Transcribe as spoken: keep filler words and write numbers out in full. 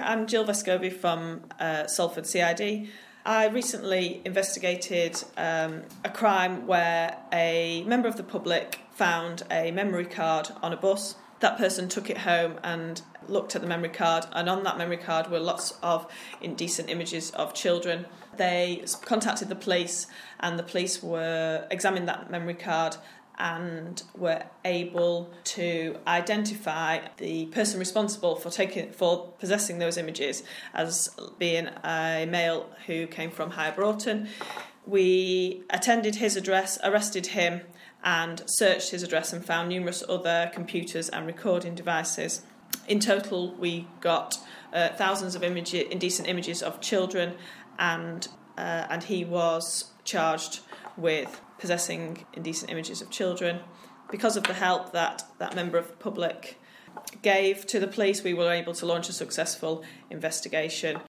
I'm Jill Vescovi from uh, Salford C I D. I recently investigated um, a crime where a member of the public found a memory card on a bus. That person took it home and looked at the memory card, and on that memory card were lots of indecent images of children. They contacted the police, and the police were examined that memory card and were able to identify the person responsible for taking for possessing those images as being a male who came from Higher Broughton. We attended his address, arrested him, and searched his address and found numerous other computers and recording devices. In total, we got uh, thousands of image- indecent images of children, and uh, and he was charged with possessing indecent images of children. Because of the help that that member of the public gave to the police, we were able to launch a successful investigation.